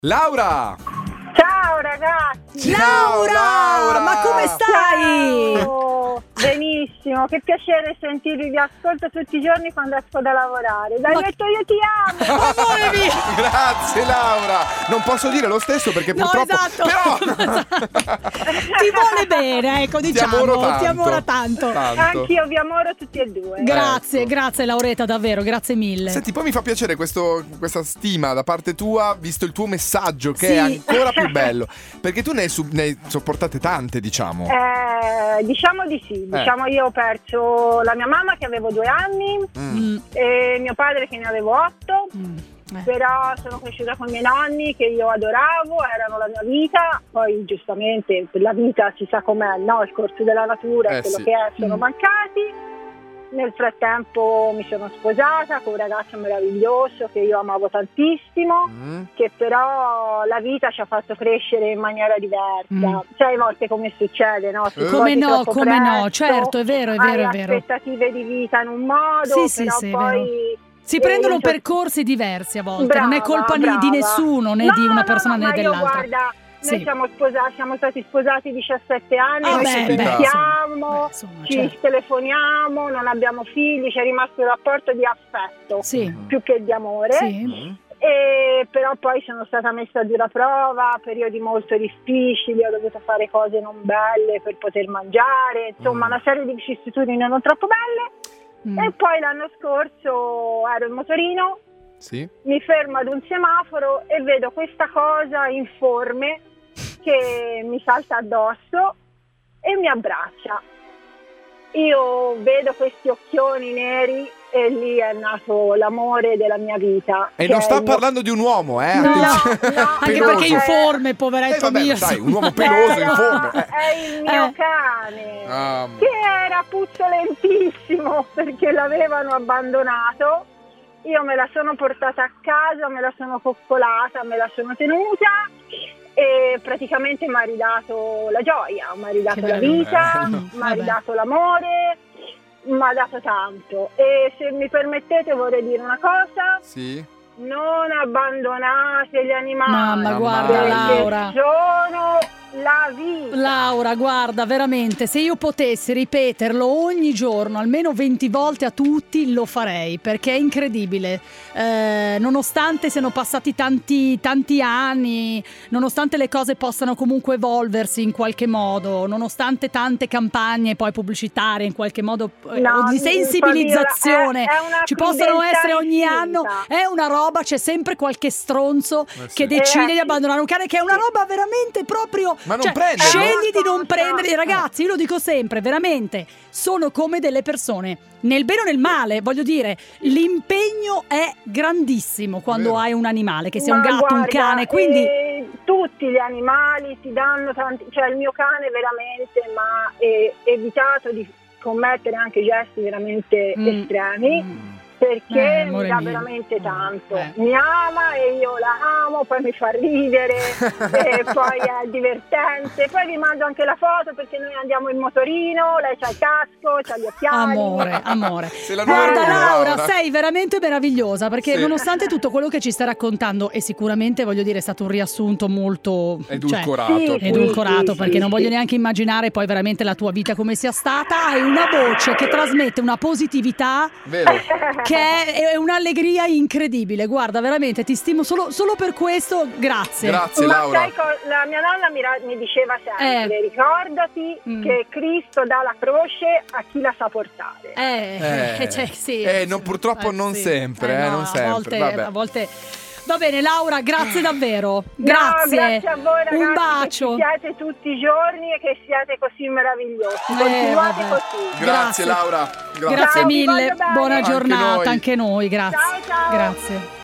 Laura! Ciao ragazzi! Laura! Ma come stai? Ciao! Benissimo, che piacere sentirvi, vi ascolto tutti i giorni quando esco da lavorare. Dai, detto io ti amo! Amore mio! Grazie Laura! Non posso dire lo stesso perché No, purtroppo... esatto. Però... Ti vuole bene, ecco, diciamo. Ti amora tanto. Anch'io vi amoro tutti e due. Grazie, Ecco. Grazie Lauretta, davvero, grazie mille. Senti, poi mi fa piacere questa stima da parte tua, visto il tuo messaggio, che Sì. è ancora più bello. Perché tu ne hai sopportate tante, diciamo. Diciamo di sì, diciamo io ho perso la mia mamma che avevo 2 anni e mio padre che ne avevo 8. Però sono cresciuta con i miei nonni che io adoravo, erano la mia vita, poi giustamente la vita si sa com'è, no? Il corso della natura e quello sì. che è, sono mancati. Nel frattempo mi sono sposata con un ragazzo meraviglioso che io amavo tantissimo, che però la vita ci ha fatto crescere in maniera diversa. Sai, a volte come succede, no? Se Come sposi no, troppo come no, presto, certo, è vero, è vero, hai è vero. aspettative di vita in un modo, Sì, però sì, è poi... vero. Si prendono percorsi diversi a volte, Brava, non è colpa di brava. nessuno, né di una persona né ma dell'altra. Io guarda, Sì. noi siamo stati sposati 17 anni, Ah, noi beh, ci beh, sentiamo, insomma, ci certo. telefoniamo, non abbiamo figli, c'è rimasto un rapporto di affetto Sì. più che di amore. Sì. E però poi sono stata messa a dura prova, periodi molto difficili, ho dovuto fare cose non belle per poter mangiare, insomma una serie di vicissitudini non troppo belle. E poi l'anno scorso ero in motorino, Sì? mi fermo ad un semaforo e vedo questa cosa informe che mi salta addosso e mi abbraccia. Io vedo questi occhioni neri e lì è nato l'amore della mia vita. E che non è sta il mio- parlando di un uomo, No, attenzione. no, Anche Peloso. perché informe, poveretto vabbè, mio. sai, un uomo peloso, informe. È il mio cane che era puzzolentissimo perché l'avevano abbandonato. Io me la sono portata a casa, me la sono coccolata, me la sono tenuta e praticamente mi ha ridato la gioia, mi ha ridato Che la vita, bello. mi ha ridato l'amore, mi ha dato tanto. E se mi permettete vorrei dire una cosa: Sì? non abbandonate gli animali. Mamma, guarda Mamma. Laura. Sono la vita. Laura, guarda, veramente, se io potessi ripeterlo ogni giorno, almeno 20 volte a tutti, lo farei, perché è incredibile. Nonostante siano passati tanti anni, nonostante le cose possano comunque evolversi in qualche modo, nonostante tante campagne poi pubblicitarie in qualche modo o di sensibilizzazione ci possono essere ogni anno, è una roba, c'è sempre qualche stronzo che decide di abbandonare un cane, che è una roba veramente proprio... Ma non prenderlo? Scegli di non prenderli, ragazzi, io lo dico sempre, veramente, sono come delle persone, nel bene o nel male, voglio dire, l'impegno è grandissimo quando hai un animale, che sia un gatto, un cane, quindi... tutti gli animali ti danno tanti, cioè il mio cane veramente mi ha evitato di commettere anche gesti veramente estremi. Perché mi dà veramente tanto, mi ama e io la amo, poi mi fa ridere e poi è divertente, poi vi mando anche la foto perché noi andiamo in motorino, lei c'ha il casco, c'ha gli occhiali. Amore. Se la Guarda numero uno, Laura, sei veramente meravigliosa, perché Sì. nonostante tutto quello che ci stai raccontando, e sicuramente voglio dire è stato un riassunto molto edulcorato. sì, appunto. edulcorato, sì, perché sì, non voglio sì. neanche immaginare poi veramente la tua vita come sia stata. Hai una voce che trasmette una positività Vero? che è un'allegria incredibile. Guarda, veramente ti stimo solo per questo. Grazie. Grazie Ma Laura. sai, la mia nonna mi diceva sempre, ricordati che Cristo dà la croce a chi la sa portare. Cioè, sì, purtroppo non sì. sempre, No, non sempre. Vabbè. A volte. Va bene, Laura, grazie davvero. No, Grazie. grazie a voi ragazzi, Un bacio. che siete tutti i giorni e che siate così meravigliosi. Continuate vabbè. così. Grazie Laura. Grazie Ciao, vi mille. voglio bene. Buona Anche giornata noi. anche noi. Grazie. Ciao, ciao. Grazie.